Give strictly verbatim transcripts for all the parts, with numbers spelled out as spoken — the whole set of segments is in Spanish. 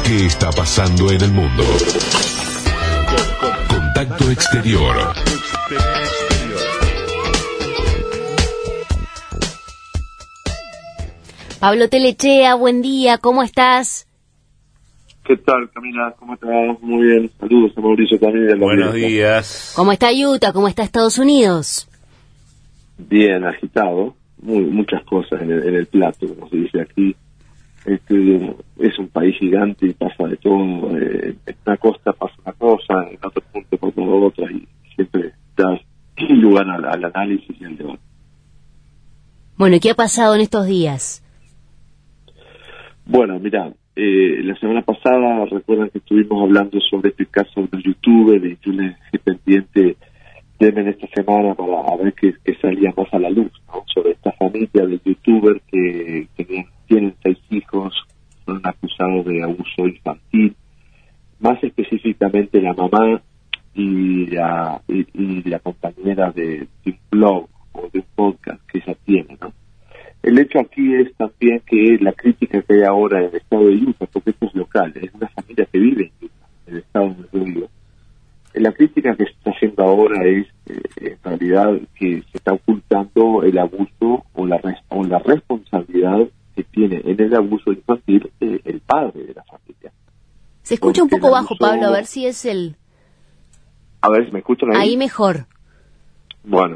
¿Qué está pasando en el mundo? Contacto Exterior. Pablo Telechea, buen día, ¿cómo estás? ¿Qué tal, Camila? ¿Cómo estás? Muy bien. Saludos a Mauricio también. Buenos días. ¿Cómo está Utah? ¿Cómo está Estados Unidos? Bien, agitado. Muy, muchas cosas en el, en el plato, como se dice aquí. Este, es un país gigante y pasa de todo. Eh, en una costa pasa una cosa, en otro punto pasa otra, y siempre da lugar al, al análisis y al debate. Bueno, ¿y qué ha pasado en estos días? Bueno, mira, eh, la semana pasada recuerdan que estuvimos hablando sobre este caso de youtuber y yo les dejé pendiente temen esta semana para a ver qué, qué salía más a la luz, ¿no? Sobre esta familia de youtubers que tenían, tienen seis hijos, son acusados de abuso infantil, más específicamente la mamá y la, y, y la compañera de, de un blog o de un podcast que ella tiene, ¿no? El hecho aquí es también que la crítica que hay ahora en el estado de Utah, porque esto es local, es una familia que vive en Utah, en el estado donde yo vivo. La crítica que se está haciendo ahora es, eh, en realidad, que se está ocultando el abuso o la, res- o la responsabilidad que tiene en el abuso infantil eh, el padre de la familia. Se escucha Porque un poco el bajo, abuso- Pablo, a ver si es el... A ver, ¿me escuchan ahí? Ahí mejor. Bueno,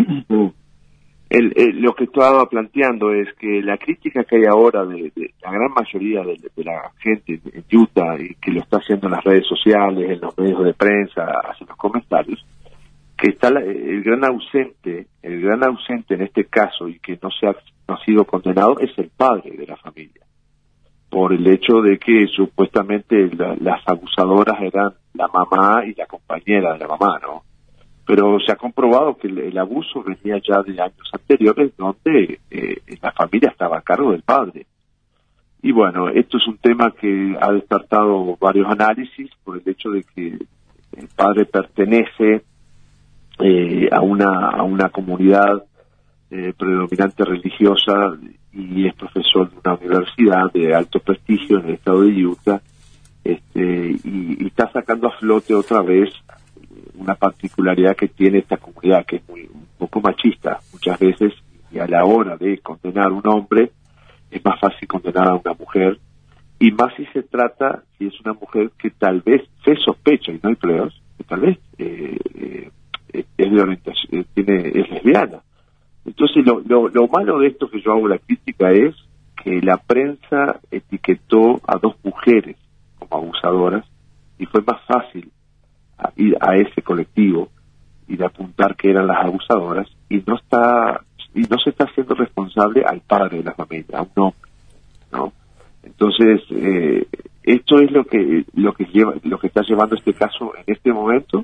el, el, lo que estaba planteando es que la crítica que hay ahora de, de la gran mayoría de, de la gente en Utah y que lo está haciendo en las redes sociales, en los medios de prensa, hacia los comentarios, que está la, el gran ausente, el gran ausente en este caso y que no se ha, no ha sido condenado es el padre de la familia, por el hecho de que supuestamente la, las abusadoras eran la mamá y la compañera de la mamá, ¿no? Pero se ha comprobado que el, el abuso venía ya de años anteriores donde eh, la familia estaba a cargo del padre. Y bueno, esto es un tema que ha despertado varios análisis por el hecho de que el padre pertenece eh, a una a una comunidad eh, predominante religiosa y es profesor de una universidad de alto prestigio en el estado de Utah, este, y, y está sacando a flote otra vez una particularidad que tiene esta comunidad, que es muy, un poco machista muchas veces, y a la hora de condenar a un hombre es más fácil condenar a una mujer, y más si se trata, si es una mujer que tal vez se sospecha, y no hay pruebas, que tal vez eh, eh, es de orientación, tiene, es lesbiana. Entonces lo, lo, lo malo de esto que yo hago la crítica es que la prensa etiquetó a dos mujeres como abusadoras, y fue más fácil a ir a ese colectivo y de apuntar que eran las abusadoras, y no está y no se está haciendo responsable al padre de la familia, a un hombre, ¿no? Entonces eh, esto es lo que lo que lleva lo que está llevando este caso en este momento,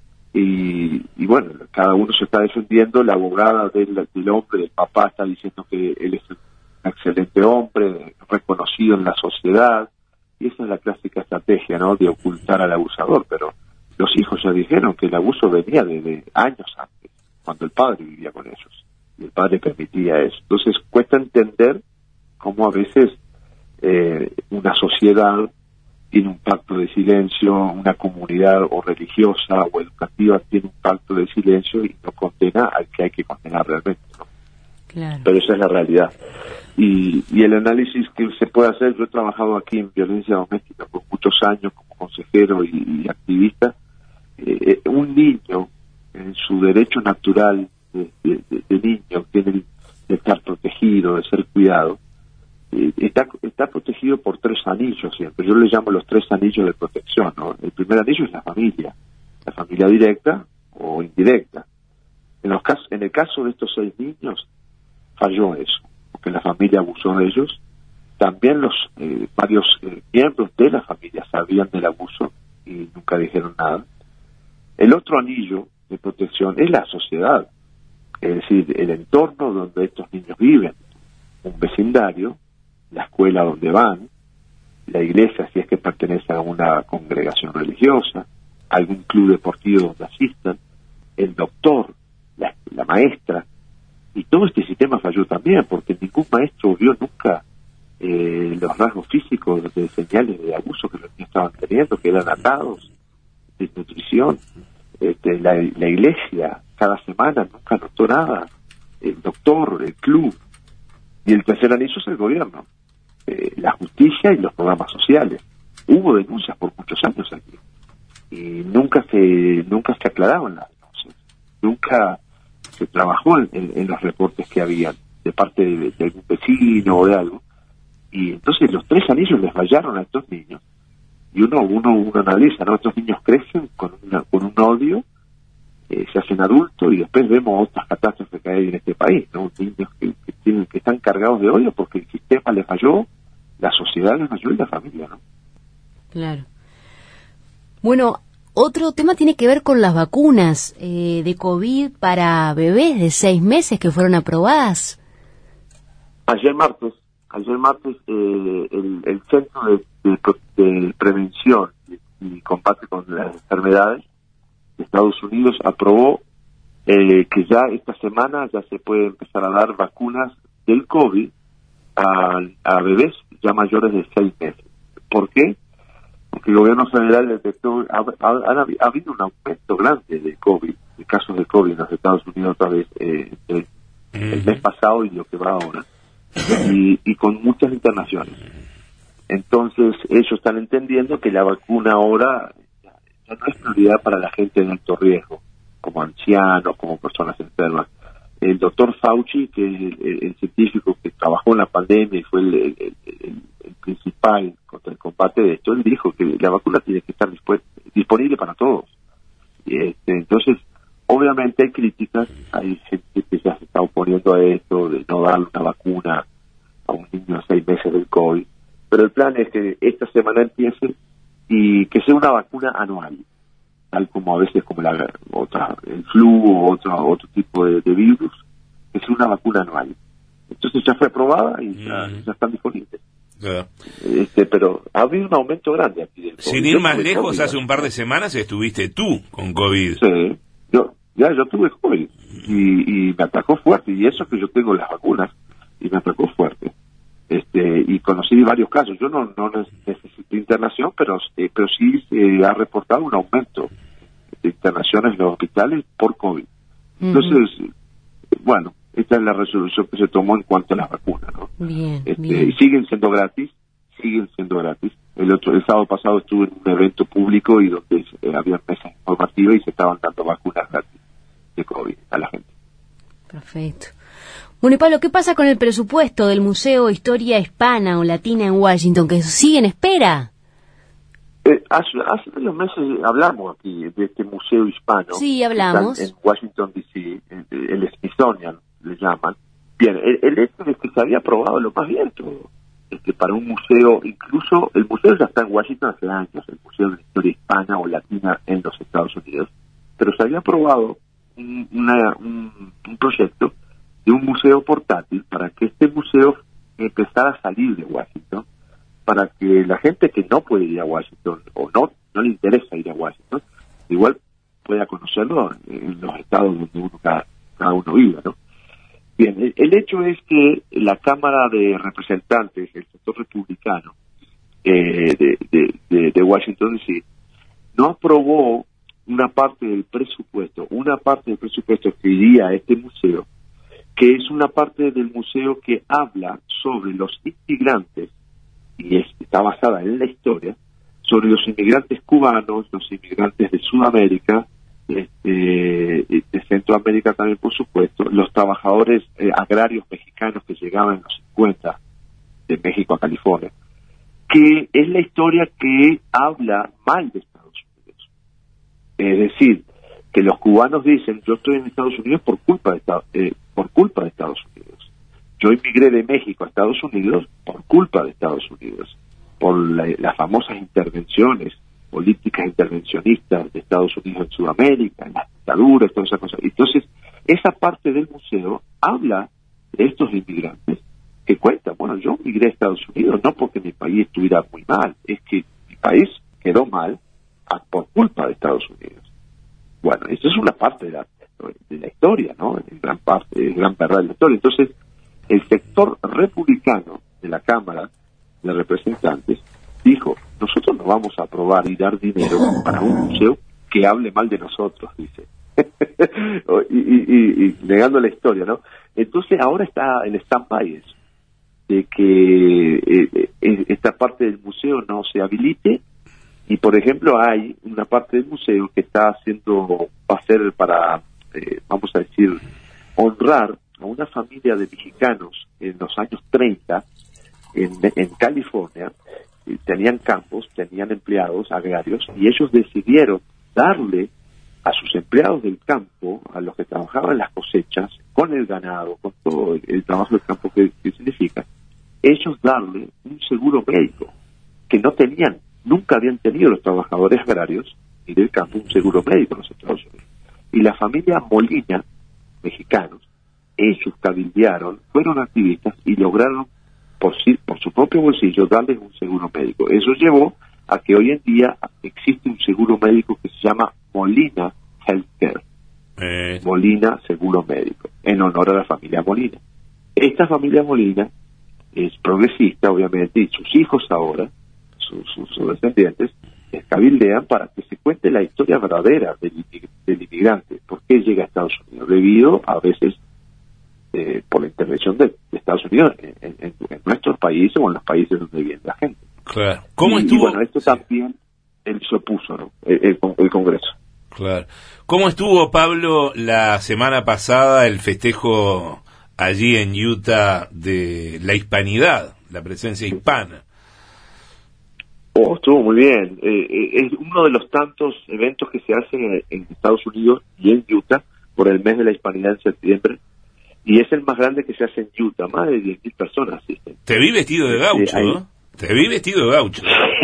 y, y bueno, cada uno se está defendiendo. La abogada del, del hombre, del papá, está diciendo que él es un excelente hombre, reconocido en la sociedad, y esa es la clásica estrategia, ¿no?, de ocultar al abusador. Pero los hijos ya dijeron que el abuso venía desde años antes, cuando el padre vivía con ellos, y el padre permitía eso. Entonces cuesta entender cómo a veces eh, una sociedad tiene un pacto de silencio, una comunidad o religiosa o educativa tiene un pacto de silencio y no condena al que hay que condenar realmente, ¿no? Claro. Pero esa es la realidad. Y, y el análisis que se puede hacer, yo he trabajado aquí en violencia doméstica por muchos años como consejero y, y activista. Eh, un niño, en su derecho natural de, de, de, de niño, tiene de estar protegido, de ser cuidado, eh, está, está protegido por tres anillos siempre. Yo le llamo los tres anillos de protección, ¿no? El primer anillo es la familia, la familia directa o indirecta. En, los casos, en el caso de estos seis niños, falló eso, porque la familia abusó de ellos. También los eh, varios eh, miembros de la familia sabían del abuso y nunca dijeron nada. El otro anillo de protección es la sociedad, es decir, el entorno donde estos niños viven, un vecindario, la escuela donde van, la iglesia si es que pertenecen a una congregación religiosa, algún club deportivo donde asistan, el doctor, la, la maestra, y todo este sistema falló también, porque ningún maestro vio nunca eh, los rasgos físicos de señales de abuso que los niños estaban teniendo, que eran atados, desnutrición. Este, la, la iglesia cada semana nunca notó nada, el doctor, el club, y el tercer anillo es el gobierno, eh, la justicia y los programas sociales. Hubo denuncias por muchos años aquí y nunca se nunca se aclaraban las denuncias, nunca se trabajó en, en, en los reportes que habían de parte de, de algún vecino o de algo, y entonces los tres anillos les fallaron a estos niños. Y uno uno uno analiza, ¿no? Estos niños crecen con una, con un odio, eh, se hacen adultos y después vemos otras catástrofes que hay en este país, ¿no? Niños que, que tienen que están cargados de odio porque el sistema les falló, la sociedad les falló y la familia, ¿no? Claro. Bueno, otro tema tiene que ver con las vacunas eh, de COVID para bebés de seis meses que fueron aprobadas. Ayer martes, ayer martes eh, el, el Centro de, de, de Prevención y Combate con las Enfermedades de Estados Unidos aprobó eh, que ya esta semana ya se puede empezar a dar vacunas del COVID a, a bebés ya mayores de seis meses. ¿Por qué? Porque el gobierno federal detectó, ha, ha, ha, ha habido un aumento grande de COVID, de casos de COVID en los Estados Unidos otra vez eh, el, el mes pasado y lo que va ahora, y, y con muchas internaciones. Entonces ellos están entendiendo que la vacuna ahora ya no es prioridad para la gente de alto riesgo, como ancianos, como personas enfermas. El doctor Fauci, que es el, el, el científico que trabajó en la pandemia y fue el, el, el, el principal contra el combate de esto, él dijo que la vacuna tiene que estar disponible para todos. Y este, entonces, obviamente hay críticas, hay gente que ya se está oponiendo a esto, de no darle una vacuna a un niño de seis meses del COVID, pero el plan es que esta semana empiece y que sea una vacuna anual, tal como a veces como la otra el flu o otro otro tipo de, de virus, que es una vacuna anual. Entonces ya fue aprobada y ya, mm. ya están disponibles. Yeah. Este, pero ha habido un aumento grande aquí del COVID. Sin ir más lejos, COVID, hace un par de semanas estuviste tú con COVID. Sí, yo ya yo tuve COVID y, y me atacó fuerte, y eso que yo tengo las vacunas, y me atacó fuerte. Este, y conocí varios casos. Yo no, no necesité internación, pero eh, pero sí se ha reportado un aumento de internaciones en los hospitales por COVID. Uh-huh. Entonces, bueno, esta es la resolución que se tomó en cuanto a las vacunas, ¿no? Bien, este, bien. Y siguen siendo gratis, siguen siendo gratis. El otro, el sábado pasado estuve en un evento público y donde eh, había mesas informativas y se estaban dando vacunas gratis de COVID a la gente. Perfecto. Bueno, y Pablo, ¿qué pasa con el presupuesto del Museo Historia Hispana o Latina en Washington, que sigue en espera? Eh, hace, hace varios meses hablamos aquí de este museo hispano. Sí, hablamos. En Washington, D C, el Smithsonian le llaman. Bien, el, el hecho es que se había aprobado lo más bien todo. Este, para un museo, incluso el museo ya está en Washington hace años, el Museo de la Historia Hispana o Latina en los Estados Unidos, pero se había aprobado un, una, un, un proyecto de un museo portátil para que este museo empezara a salir de Washington, para que la gente que no puede ir a Washington o no no le interesa ir a Washington, igual pueda conocerlo en los estados donde uno cada, cada uno viva, ¿no? Bien, el, el hecho es que la Cámara de Representantes, el sector republicano eh, de, de, de, de Washington, D C, no aprobó una parte del presupuesto, una parte del presupuesto que iría a este museo, que es una parte del museo que habla sobre los inmigrantes, y es, está basada en la historia, sobre los inmigrantes cubanos, los inmigrantes de Sudamérica, este, de Centroamérica también, por supuesto, los trabajadores eh, agrarios mexicanos que llegaban en los cincuenta de México a California, que es la historia que habla mal de Estados Unidos. Es decir, que los cubanos dicen, yo estoy en Estados Unidos por culpa de, eh, por culpa de Estados Unidos. Yo emigré de México a Estados Unidos por culpa de Estados Unidos, por la, las famosas intervenciones, políticas intervencionistas de Estados Unidos en Sudamérica, en las dictaduras, todas esas cosas. Entonces, esa parte del museo habla de estos inmigrantes que cuentan, bueno, yo migré a Estados Unidos no porque mi país estuviera muy mal, es que mi país quedó mal a, por culpa de Estados Unidos. Bueno, eso es una parte de la, de la historia, ¿no? En gran parte, en gran verdad de la historia. Entonces, el sector republicano de la Cámara de Representantes dijo, nosotros no vamos a aprobar y dar dinero para un museo que hable mal de nosotros, dice. y, y, y, y negando la historia, ¿no? Entonces ahora está en stand-by eso, de que eh, eh, esta parte del museo no se habilite, y por ejemplo hay una parte del museo que está haciendo, va a ser para, eh, vamos a decir, honrar a una familia de mexicanos en los años treinta en, en California. Tenían campos, tenían empleados agrarios, y ellos decidieron darle a sus empleados del campo, a los que trabajaban las cosechas, con el ganado, con todo el, el trabajo del campo que, que significa, ellos darle un seguro médico que no tenían, nunca habían tenido los trabajadores agrarios ni del campo un seguro médico en los Estados Unidos. Y la familia Molina, mexicanos, ellos cabildearon, fueron activistas y lograron por, sí, por su propio bolsillo darles un seguro médico. Eso llevó a que hoy en día existe un seguro médico que se llama Molina Healthcare. Eh. Molina Seguro Médico, en honor a la familia Molina. Esta familia Molina es progresista, obviamente, y sus hijos ahora, sus, sus, sus descendientes, cabildean para que se cuente la historia verdadera del, del inmigrante. ¿Por qué llega a Estados Unidos? Debido a veces eh, por la intervención de, de Estados Unidos en, en, en nuestros países o en los países donde vive la gente. Claro. ¿Cómo y, estuvo? Y bueno, esto sí. También él se opuso, ¿no? el, el, el Congreso. Claro. ¿Cómo estuvo, Pablo, la semana pasada el festejo allí en Utah de la hispanidad, la presencia hispana? Oh, estuvo muy bien. Eh, eh, es uno de los tantos eventos que se hacen en, en Estados Unidos y en Utah por el mes de la hispanidad en septiembre. Y es el más grande que se hace en Utah. Más de diez mil personas asisten. Te vi vestido de gaucho, eh, ¿no? Te vi vestido de gaucho.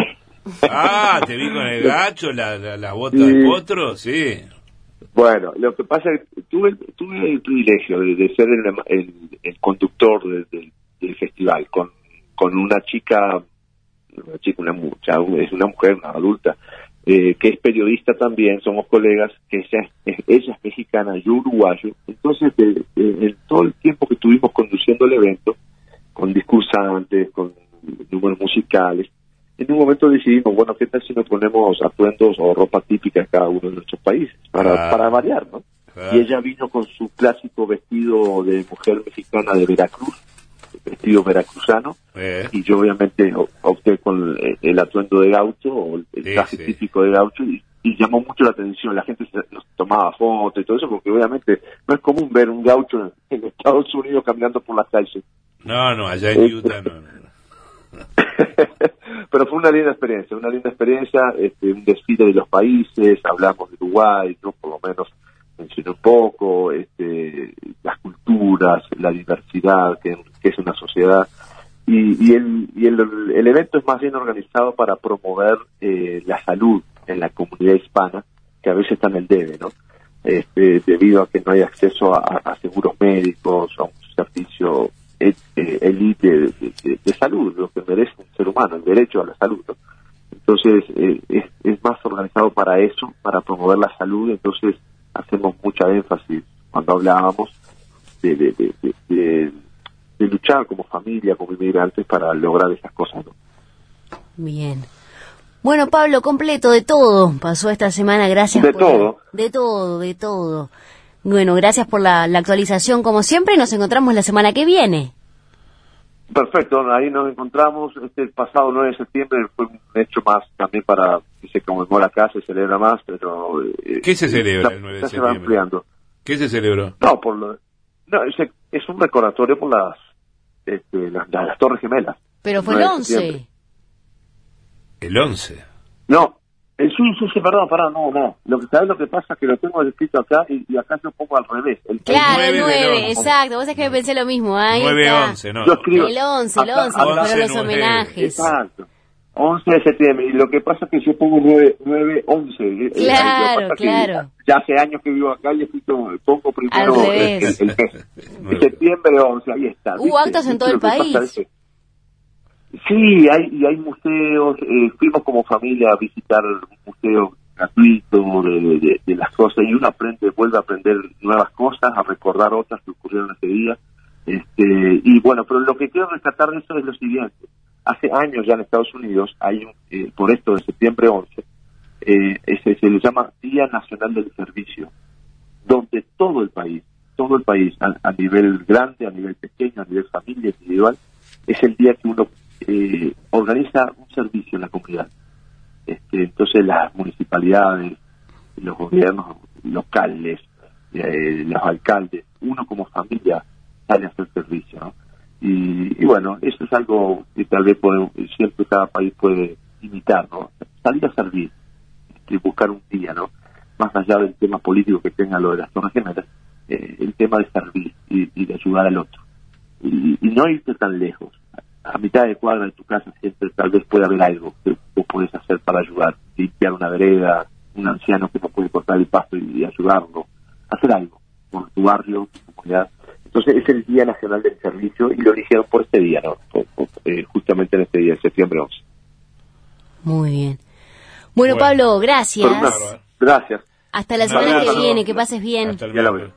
Ah, te vi con el gacho, la, la, la bota sí. de potro, sí. Bueno, lo que pasa es que tuve, tuve el privilegio de, de ser el, el, el conductor de, de, del festival con, con una chica, una chica, una mucha, es una mujer, una adulta, eh, que es periodista también, somos colegas, que ella es, ella es mexicana, yo uruguayo. Entonces, de, de, en todo el tiempo que estuvimos conduciendo el evento, con discursantes, con números musicales, en un momento decidimos, bueno, ¿qué tal si nos ponemos atuendos o ropa típica en cada uno de nuestros países? Para, ah, para variar, ¿no? Ah. Y ella vino con su clásico vestido de mujer mexicana de Veracruz, vestido veracruzano, eh. y yo obviamente opté con el, el atuendo de gaucho, o el, el sí, traje sí. típico de gaucho, y, y llamó mucho la atención. La gente se, nos tomaba fotos y todo eso, porque obviamente no es común ver un gaucho en, en Estados Unidos caminando por las calles. No, no, allá en Utah no, no. Pero fue una linda experiencia, una linda experiencia, este, un desfile de los países, hablamos de Uruguay, yo por lo menos mencioné un poco, este, las culturas, la diversidad que, que es una sociedad, y, y, el, y el, el evento es más bien organizado para promover eh, la salud en la comunidad hispana, que a veces está en el debe, ¿no? Este, debido a que no hay acceso a, a seguros médicos, a un servicio elite de, de, de salud, lo que merece un ser humano, el derecho a la salud, ¿no? Entonces eh, es, es más organizado para eso, para promover la salud. Entonces hacemos mucha énfasis cuando hablábamos de, de, de, de, de, de luchar como familia, como inmigrantes, para lograr esas cosas, ¿no? Bien. Bueno, Pablo, completo de todo pasó esta semana, gracias de por todo la, de todo, de todo. Bueno, gracias por la, la actualización como siempre, y nos encontramos la semana que viene. Perfecto, ahí nos encontramos. Este pasado nueve de septiembre fue un hecho más también para que se conmemora acá, se celebra más, pero... Eh, ¿Qué se celebra el nueve de septiembre? Se va ampliando. ¿Qué se celebró? No, por lo, no es, es un recordatorio por las, este, las, las, las Torres Gemelas. Pero fue el once. ¿El once? No. El sí, sí, sí, perdón, perdón, no, no. Lo que sabes lo que pasa es que lo tengo escrito acá y, y acá yo pongo al revés. El, claro, el nueve, exacto. Vos sabés que me pensé lo mismo. Ahí nueve, está. once, ¿no? Yo escribo, el once, el once, que fueron los homenajes. Exacto. once de septiembre. Y lo que pasa es que yo pongo nueve, nueve, once. Claro, claro. Ya hace años que vivo acá y escrito, pongo primero el, el, el mes. Septiembre once, ahí está. Hubo ¿viste? Actos en todo el país. Sí, hay, y hay museos, eh, fuimos como familia a visitar museos gratuitos de, de, de las cosas, y uno aprende, vuelve a aprender nuevas cosas, a recordar otras que ocurrieron ese día, este, y bueno, pero lo que quiero rescatar de eso es lo siguiente: hace años ya en Estados Unidos hay un, eh, por esto de septiembre once, eh, ese, se le llama Día Nacional del Servicio, donde todo el país, todo el país, a, a nivel grande, a nivel pequeño, a nivel familia, individual, es el día que uno eh, organiza un servicio en la comunidad. Este, entonces las municipalidades, los gobiernos locales, eh, los alcaldes, uno como familia sale a hacer servicio, ¿no? Y, y bueno, eso es algo que tal vez podemos, siempre cada país puede imitar, ¿no? Salir a servir, este, buscar un día, ¿no? Más allá del tema político que tenga lo de las Torres Gemelas, eh, el tema de servir y, y de ayudar al otro. Y, y no irte tan lejos. A mitad de cuadra de tu casa siempre tal vez puede haber algo que vos podés hacer para ayudar. Limpiar una vereda, un anciano que no puede cortar el pasto y, y ayudarlo. Hacer algo por tu barrio, tu comunidad. Entonces es el Día Nacional del Servicio y lo eligieron por este día, ¿no? Por, por, eh, justamente en este día, septiembre once. Muy bien. Bueno, bueno Pablo, gracias. Una, gracias. Hasta la semana que viene, que pases bien. Hasta el